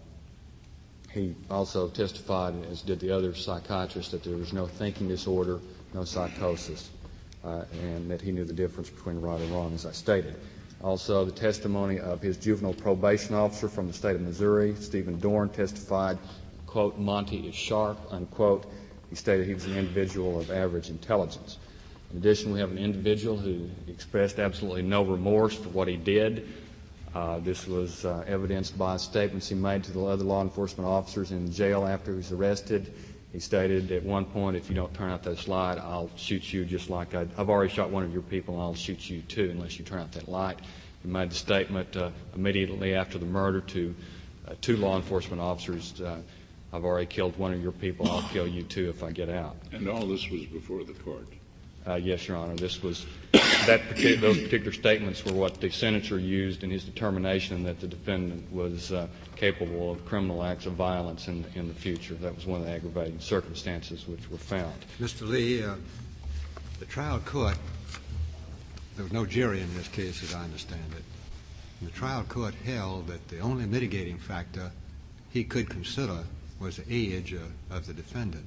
he also testified, as did the other psychiatrists, that there was no thinking disorder, no psychosis, uh, and that he knew the difference between right and wrong, as I stated. Also, the testimony of his juvenile probation officer from the state of Missouri, Stephen Dorn, testified, quote, Monty is sharp, unquote. He stated he was an individual of average intelligence. In addition, we have an individual who expressed absolutely no remorse for what he did. Uh, this was uh, evidenced by statements he made to the other law enforcement officers in jail after he was arrested. He stated at one point, if you don't turn out that light, I'll shoot you just like I, I've already shot one of your people, and I'll shoot you too unless you turn out that light. He made the statement uh, immediately after the murder to uh, two law enforcement officers, uh, I've already killed one of your people, I'll kill you too if I get out. And all this was before the court? Uh, yes, Your Honor. This was that partic- those particular statements were what the senator used in his determination that the defendant was uh, capable of criminal acts of violence in, in the future. That was one of the aggravating circumstances which were found. Mister Lee, uh, the trial court, there was no jury in this case as I understand it. And the trial court held that the only mitigating factor he could consider was the age uh, of the defendant.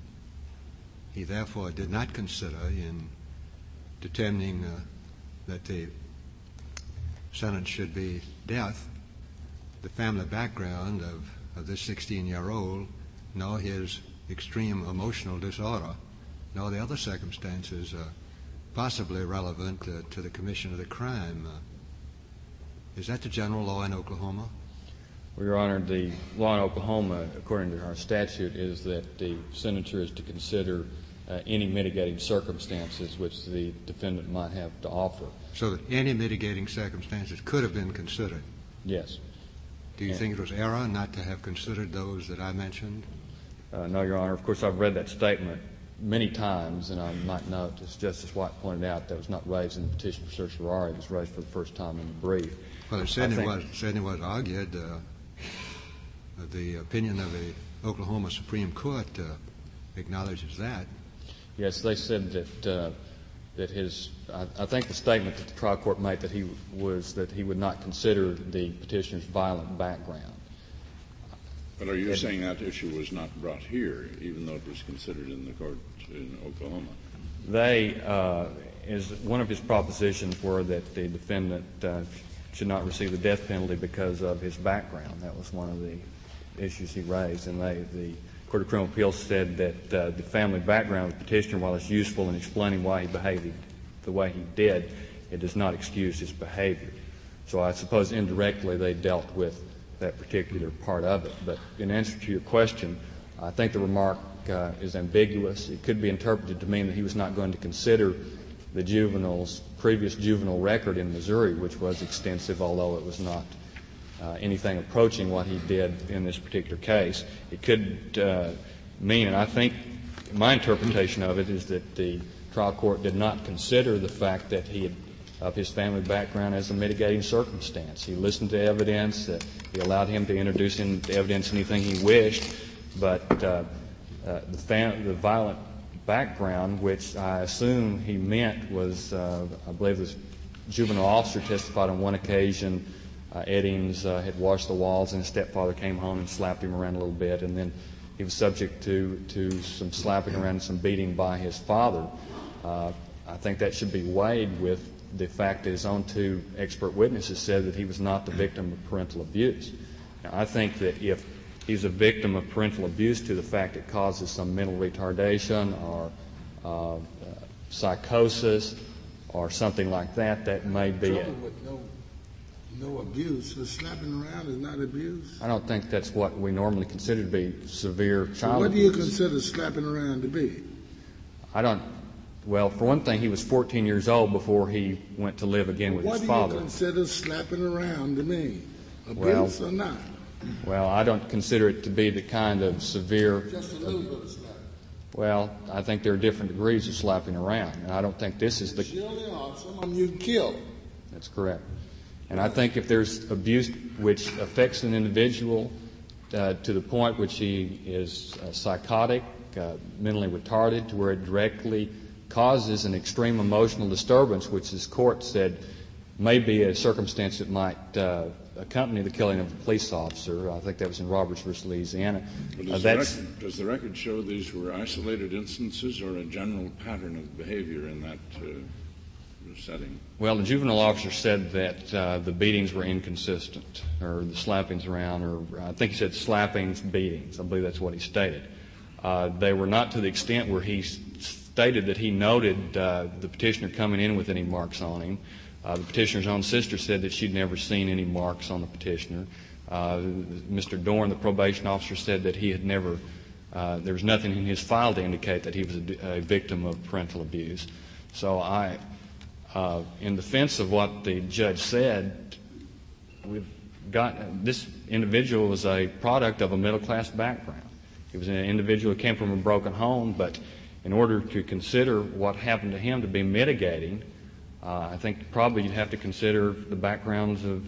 He therefore did not consider in determining uh, that the sentence should be death the family background of, of this sixteen-year-old, nor his extreme emotional disorder, nor the other circumstances uh, possibly relevant uh, to the commission of the crime. Uh, is that the general law in Oklahoma? Well, Your Honor, the law in Oklahoma, according to our statute, is that the senator is to consider uh, any mitigating circumstances which the defendant might have to offer. So that any mitigating circumstances could have been considered? Yes. Do you and, think it was error not to have considered those that I mentioned? Uh, no, Your Honor. Of course, I've read that statement many times, and I might note, as Justice White pointed out, that was not raised in the petition for certiorari. It was raised for the first time in the brief. Well, it certainly was, certainly was argued. Uh, the opinion of the Oklahoma Supreme Court uh, acknowledges that. Yes, they said that uh, that his. I, I think the statement that the trial court made that he was that he would not consider the petitioner's violent background. But are you it, saying that issue was not brought here, even though it was considered in the court in Oklahoma? They, uh, is one of his propositions were that the defendant uh, should not receive the death penalty because of his background. That was one of the issues he raised, and they, the Court of Criminal Appeals said that uh, the family background of the petitioner, while it's useful in explaining why he behaved the way he did, it does not excuse his behavior. So I suppose indirectly they dealt with that particular part of it. But in answer to your question, I think the remark uh, is ambiguous. It could be interpreted to mean that he was not going to consider the juvenile's previous juvenile record in Missouri, which was extensive, although it was not uh, anything approaching what he did in this particular case. It could uh, mean, and I think my interpretation of it is that the trial court did not consider the fact that he had, of his family background as a mitigating circumstance. He listened to evidence. Uh, he allowed him to introduce into evidence anything he wished, but uh, uh, the, fam- the violent background, which I assume he meant was, uh, I believe the juvenile officer testified on one occasion uh, Eddings uh, had washed the walls and his stepfather came home and slapped him around a little bit, and then he was subject to, to some slapping around and some beating by his father. Uh, I think that should be weighed with the fact that his own two expert witnesses said that he was not the victim of parental abuse. Now, I think that if he's a victim of parental abuse to the fact it causes some mental retardation or uh, uh, psychosis or something like that, that may be it. With no, no abuse. So slapping around is not abuse. I don't think that's what we normally consider to be severe child so what abuse. do you consider slapping around to be? I don't. Well, for one thing, he was fourteen years old before he went to live again with what his father. What do you consider slapping around to mean? Abuse well, or not? Well, I don't consider it to be the kind of severe... Just a little bit of slapping. Well, I think there are different degrees of slapping around, and I don't think this is the... Surely are. Some of them you kill. That's correct. And I think if there's abuse which affects an individual uh, to the point which he is uh, psychotic, uh, mentally retarded, to where it directly causes an extreme emotional disturbance, which this court said may be a circumstance that might uh, accompany the killing of a police officer. I think that was in Roberts versus Louisiana. But Uh, does, that's, the record, does the record show these were isolated instances or a general pattern of behavior in that uh, setting? Well, the juvenile officer said that uh, the beatings were inconsistent, or the slappings around, or I think he said slappings, beatings. I believe that's what he stated. Uh, they were not to the extent where he stated that he noted uh, the petitioner coming in with any marks on him. Uh, the petitioner's own sister said that she'd never seen any marks on the petitioner. Uh, Mister Dorn, the probation officer, said that he had never, uh, there was nothing in his file to indicate that he was a, a victim of parental abuse. So I, uh, in defense of what the judge said, we've got, this individual was a product of a middle-class background. He was an individual who came from a broken home, but in order to consider what happened to him to be mitigating, uh, I think probably you'd have to consider the backgrounds of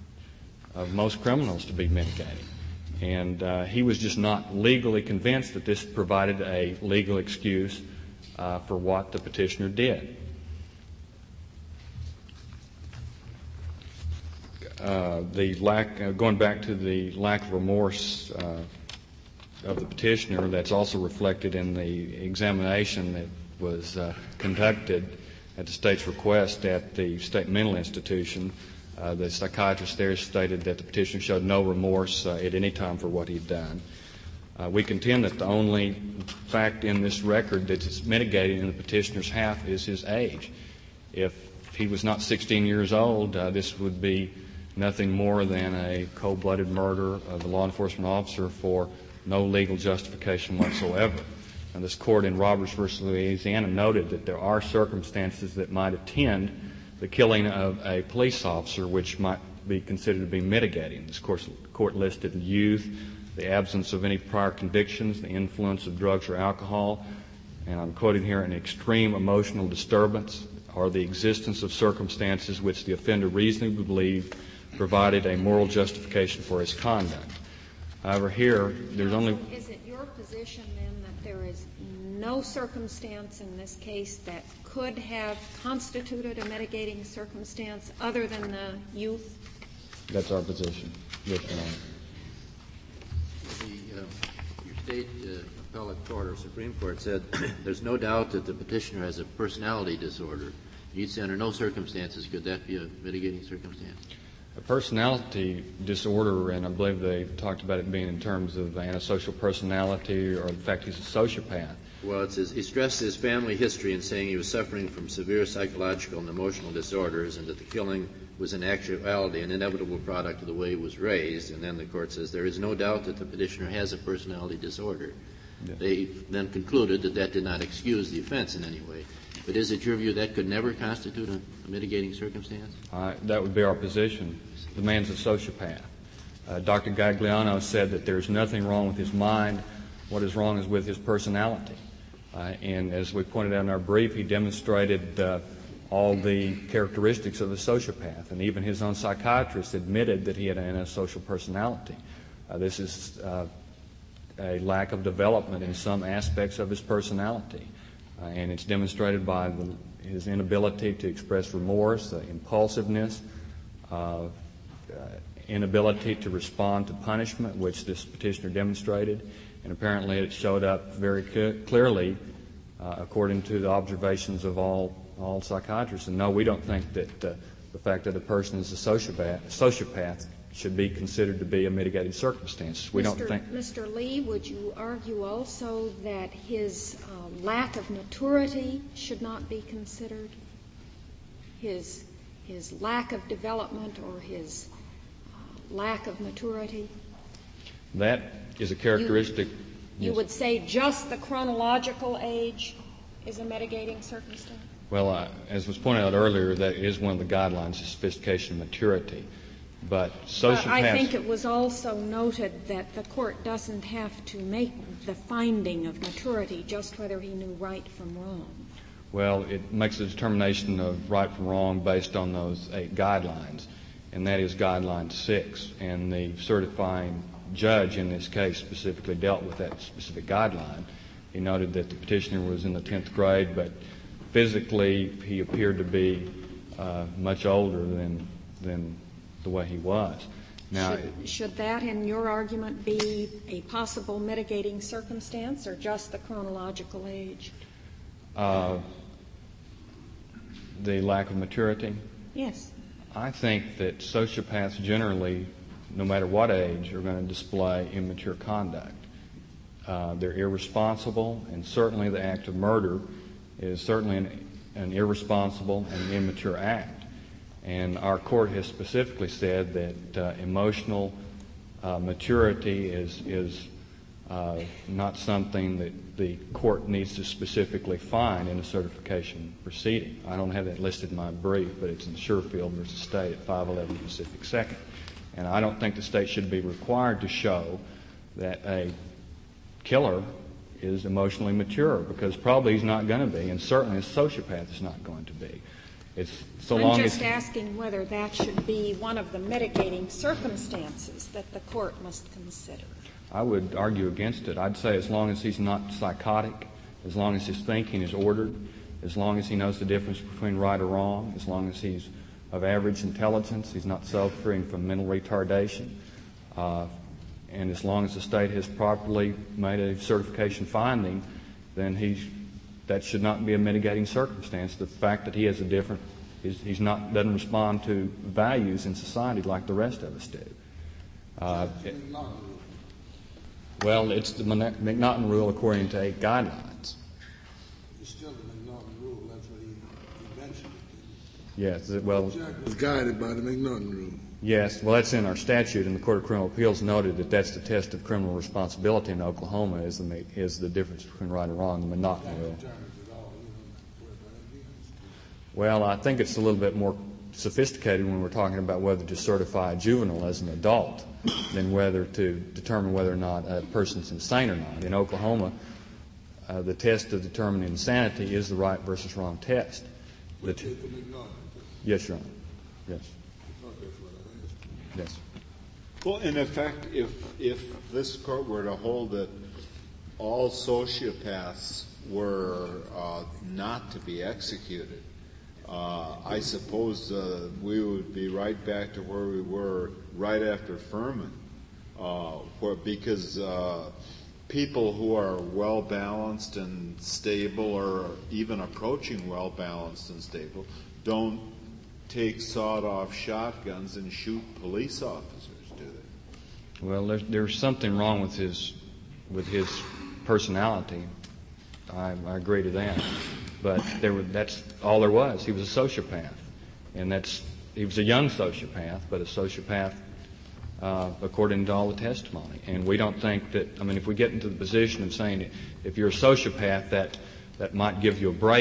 of most criminals to be mitigating. And uh, he was just not legally convinced that this provided a legal excuse uh, for what the petitioner did. Uh, the lack, uh, going back to the lack of remorse uh, of the petitioner, that's also reflected in the examination that was uh, conducted at the state's request at the state mental institution. Uh, the psychiatrist there stated that the petitioner showed no remorse uh, at any time for what he'd done. Uh, we contend that the only fact in this record that is mitigating in the petitioner's half is his age. If he was not sixteen years old, uh, this would be nothing more than a cold-blooded murder of a law enforcement officer for no legal justification whatsoever. And this court in Roberts versus Louisiana noted that there are circumstances that might attend the killing of a police officer which might be considered to be mitigating. This court, court listed youth, the absence of any prior convictions, the influence of drugs or alcohol, and I'm quoting here, an extreme emotional disturbance, or the existence of circumstances which the offender reasonably believed provided a moral justification for his conduct. However, here, there's only... Is it your position, then, that there is no circumstance in this case that could have constituted a mitigating circumstance other than the youth? That's our position. Yes, Your Honor. The, uh, your state uh, appellate court or Supreme Court said there's no doubt that the petitioner has a personality disorder. You'd say under no circumstances could that be a mitigating circumstance? A personality disorder, and I believe they talked about it being in terms of antisocial personality or the fact he's a sociopath. Well, it says he stressed his family history in saying he was suffering from severe psychological and emotional disorders and that the killing was in actuality an inevitable product of the way he was raised. And then the court says there is no doubt that the petitioner has a personality disorder. Yeah. They then concluded that that did not excuse the offense in any way. But is it your view that could never constitute a, a mitigating circumstance? Uh, that would be our position. The man's a sociopath. Uh, Doctor Gagliano said that there's nothing wrong with his mind. What is wrong is with his personality. Uh, and as we pointed out in our brief, he demonstrated uh, all the characteristics of a sociopath. And even his own psychiatrist admitted that he had an antisocial personality. Uh, this is uh, a lack of development in some aspects of his personality. Uh, and it's demonstrated by the, his inability to express remorse, uh, impulsiveness, uh, uh, inability to respond to punishment, which this petitioner demonstrated. And apparently it showed up very c- clearly uh, according to the observations of all, all psychiatrists. And no, we don't think that uh, the fact that a person is a sociopath, sociopath should be considered to be a mitigating circumstance. We Mister don't think. Mister Lee, would you argue also that his uh, lack of maturity should not be considered? His his lack of development or his uh, lack of maturity? That is a characteristic. You, you yes. would say just the chronological age is a mitigating circumstance? Well, uh, as was pointed out earlier, that is one of the guidelines of sophistication and maturity. But sociopaths... But I think it was also noted that the court doesn't have to make the finding of maturity, just whether he knew right from wrong. Well, it makes a determination of right from wrong based on those eight guidelines, and that is guideline six. And the certifying judge in this case specifically dealt with that specific guideline. He noted that the petitioner was in the tenth grade, but physically he appeared to be uh, much older than than the way he was. Now, should, should that, in your argument, be a possible mitigating circumstance or just the chronological age? Uh, the lack of maturity? Yes. I think that sociopaths generally, no matter what age, are going to display immature conduct. Uh, they're irresponsible, and certainly the act of murder is certainly an, an irresponsible and immature act. And our court has specifically said that uh, emotional uh, maturity is is uh, not something that the court needs to specifically find in a certification proceeding. I don't have that listed in my brief, but it's in Sherfield versus State at five eleven Pacific second. And I don't think the state should be required to show that a killer is emotionally mature, because probably he's not going to be, and certainly a sociopath is not going to be. It's so I'm long just as asking whether that should be one of the mitigating circumstances that the court must consider. I would argue against it. I'd say as long as he's not psychotic, as long as his thinking is ordered, as long as he knows the difference between right or wrong, as long as he's of average intelligence, he's not suffering from mental retardation, uh, and as long as the state has properly made a certification finding, then he's that should not be a mitigating circumstance. The fact that he has a different, he's, he's not doesn't respond to values in society like the rest of us do. Uh, it, well, it's the McNaughton rule according to eight guidelines. It's still the McNaughton rule. That's what he, he mentioned. Yes. Well, the judge was guided by the McNaughton rule. Yes. Well, that's in our statute, and the Court of Criminal Appeals noted that that's the test of criminal responsibility in Oklahoma is the is the difference between right and wrong, the McNaughton rule. Well, I think it's a little bit more sophisticated when we're talking about whether to certify a juvenile as an adult than whether to determine whether or not a person's insane or not. In Oklahoma, uh, the test to determine insanity is the right versus wrong test. The t- yes, Your Honor. Yes. Yes. Well, in effect, if if this court were to hold that all sociopaths were uh, not to be executed, uh, I suppose uh, we would be right back to where we were right after Furman, uh, where because uh, people who are well balanced and stable, or even approaching well balanced and stable, don't take sawed-off shotguns and shoot police officers, do they? Well, there's, there's something wrong with his with his personality. I, I agree to that. But there were, that's all there was. He was a sociopath, and that's he was a young sociopath, but a sociopath uh, according to all the testimony. And we don't think that. I mean, if we get into the position of saying if you're a sociopath, that that might give you a break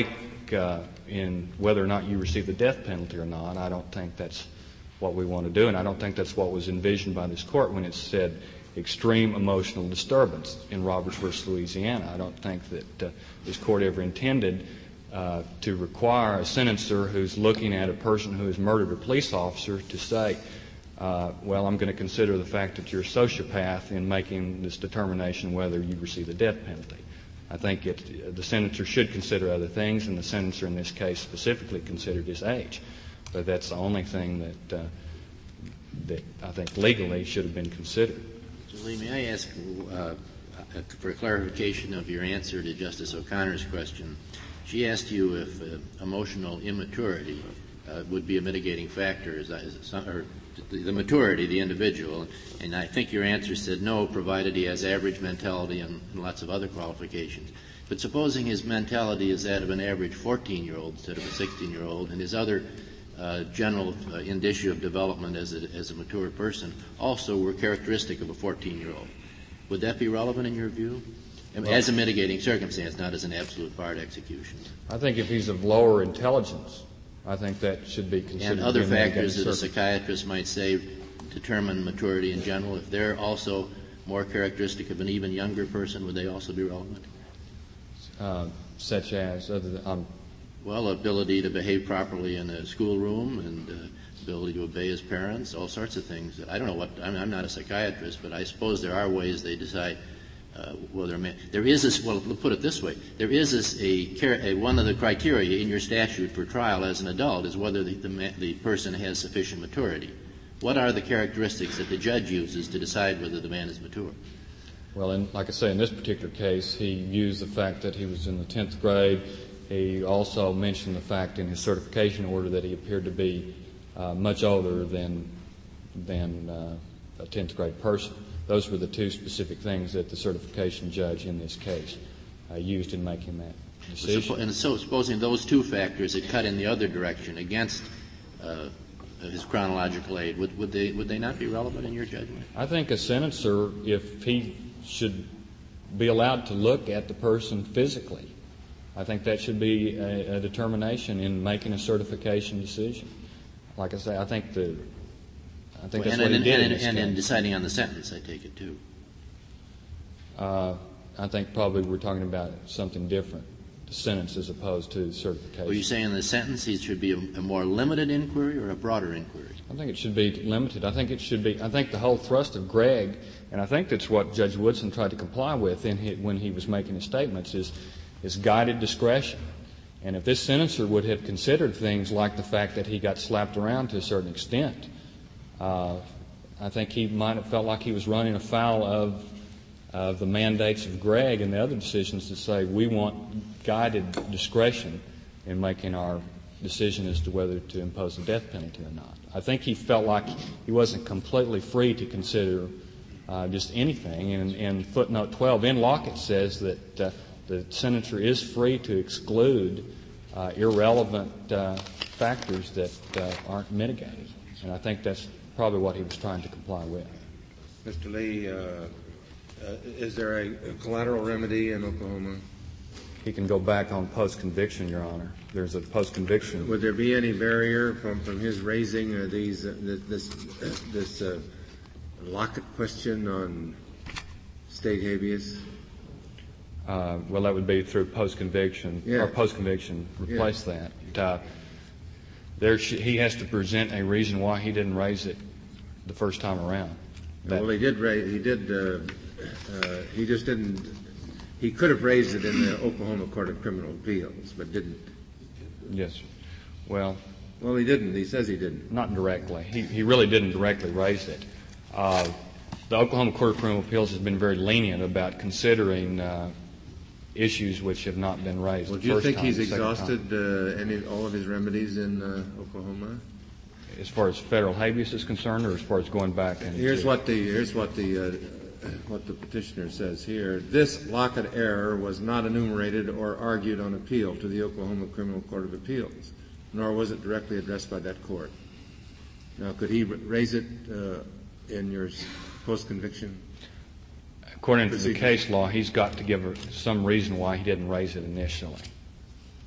uh, in whether or not you receive the death penalty or not. I don't think that's what we want to do, and I don't think that's what was envisioned by this court when it said extreme emotional disturbance in Roberts versus Louisiana. I don't think that uh, this court ever intended uh, to require a sentencer who's looking at a person who has murdered a police officer to say, uh, well, I'm going to consider the fact that you're a sociopath in making this determination whether you receive the death penalty. I think it, the sentencer should consider other things, and the sentencer in this case specifically considered his age. But that's the only thing that uh, that I think legally should have been considered. Mister Lee, may I ask uh, for a clarification of your answer to Justice O'Connor's question? She asked you if uh, emotional immaturity uh, would be a mitigating factor, as, as some, or the, the maturity of the individual, and I think your answer said no, provided he has average mentality and, and lots of other qualifications. But supposing his mentality is that of an average fourteen-year-old instead of a sixteen-year-old, and his other uh, general uh, indicia of development as a, as a mature person also were characteristic of a fourteen-year-old, would that be relevant in your view? Well, as a mitigating circumstance, not as an absolute bar to execution. I think if he's of lower intelligence, I think that should be considered. And other factors that a psychiatrist might say determine maturity in general, if they're also more characteristic of an even younger person, would they also be relevant? Uh, such as? Other than, um, well, ability to behave properly in a schoolroom and uh, ability to obey his parents, all sorts of things. I don't know what, I'm, I'm not a psychiatrist, but I suppose there are ways they decide Uh, well, there, may, there is this, well, let's put it this way. There is this, a, a, one of the criteria in your statute for trial as an adult is whether the, the, the person has sufficient maturity. What are the characteristics that the judge uses to decide whether the man is mature? Well, in, like I say, in this particular case, he used the fact that he was in the tenth grade. He also mentioned the fact in his certification order that he appeared to be uh, much older than, than uh, a tenth grade person. Those were the two specific things that the certification judge in this case uh, used in making that decision. And so supposing those two factors that cut in the other direction against uh, his chronological age, would, would, they, would they not be relevant in your judgment? I think a sentencer, if he should be allowed to look at the person physically, I think that should be a, a determination in making a certification decision. Like I say, I think the I think well, that's and, what and, he did and, in this and case. in deciding on the sentence, I take it, too. Uh, I think probably we're talking about something different, the sentence as opposed to certification. Were you saying the sentence it should be a, a more limited inquiry or a broader inquiry? I think it should be limited. I think it should be, I think the whole thrust of Gregg, and I think that's what Judge Woodson tried to comply with in his, when he was making his statements, is, is guided discretion. And if this sentencer would have considered things like the fact that he got slapped around to a certain extent, Uh, I think he might have felt like he was running afoul of, of the mandates of Gregg and the other decisions to say we want guided discretion in making our decision as to whether to impose the death penalty or not. I think he felt like he wasn't completely free to consider uh, just anything. And, and footnote twelve in Lockett says that uh, the senator is free to exclude uh, irrelevant uh, factors that uh, aren't mitigated. And I think that's probably what he was trying to comply with. Mister Lee, uh, uh, is there a, a collateral remedy in Oklahoma? He can go back on post-conviction, Your Honor. There's a post-conviction. Would there be any barrier from, from his raising uh, these uh, this uh, this uh, Lockett question on state habeas? Uh, well, that would be through post-conviction yeah. or post-conviction. Replace yeah. that. Uh, There, sh- he has to present a reason why he didn't raise it the first time around. That, well, he did raise. He did. Uh, uh, he just didn't. He could have raised it in the Oklahoma Court of Criminal Appeals, but didn't. Yes. Well. Well, he didn't. He says he didn't. Not directly. He he really didn't directly raise it. Uh, the Oklahoma Court of Criminal Appeals has been very lenient about considering Uh, issues which have not been raised. Well, the do you first think time, he's the second exhausted time. uh, any all of his remedies in uh, Oklahoma? As far as federal habeas is concerned, or as far as going back and here's what the here's what the uh, what the petitioner says here. This Lockett error was not enumerated or argued on appeal to the Oklahoma Criminal Court of Appeals, nor was it directly addressed by that court. Now, could he raise it uh, in your post-conviction? According to the case law, he's got to give some reason why he didn't raise it initially.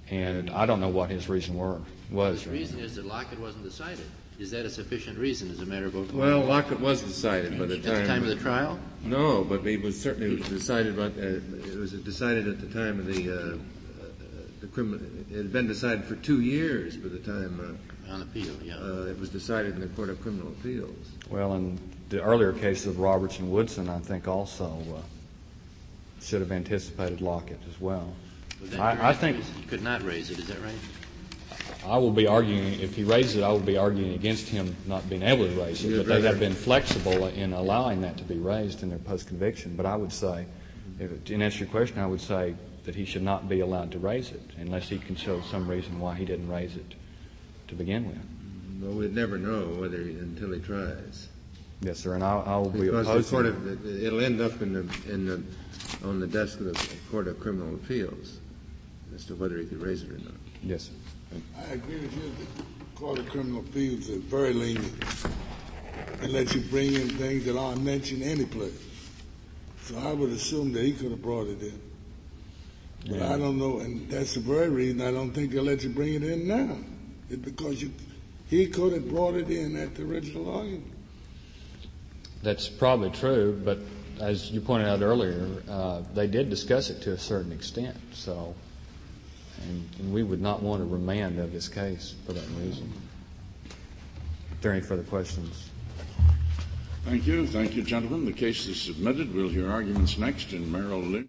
And I don't know what his reason were, was. His reason is that Lockett wasn't decided. Is that a sufficient reason as a matter of Oklahoma? Well, Lockett was decided by the At time. the time of the trial? No, but it was certainly decided. By, uh, it was decided at the time of the uh, uh, the criminal. It had been decided for two years by the time. Uh, On appeal, yeah. Uh, it was decided in the Court of Criminal Appeals. Well, in the earlier case of Roberts and Woodson, I think also uh, should have anticipated Lockett as well. But then I, I think he could not raise it. Is that right? I will be arguing, if he raises it, I will be arguing against him not being able to raise it. You'd but they rather- have been flexible in allowing that to be raised in their post-conviction. But I would say, if it, in answer to your question, I would say that he should not be allowed to raise it unless he can show some reason why he didn't raise it to begin with. Well, we'd never know whether he, until he tries. Yes, sir, and I, I will be Because the opposing court it. of, it'll end up in the in the on the desk of the Court of Criminal Appeals as to whether he could raise it or not. Yes, sir. I agree with you. The Court of Criminal Appeals is very lenient and let you bring in things that aren't mentioned any place. So I would assume that he could have brought it in. But Yeah. I don't know, and that's the very reason I don't think they'll let you bring it in now. It's because you, he could have brought it in at the original argument. That's probably true, but as you pointed out earlier, uh, they did discuss it to a certain extent. So, and, and we would not want a remand of this case for that reason. If there are any further questions? Thank you. Thank you, gentlemen. The case is submitted. We'll hear arguments next in Merrill Lynch.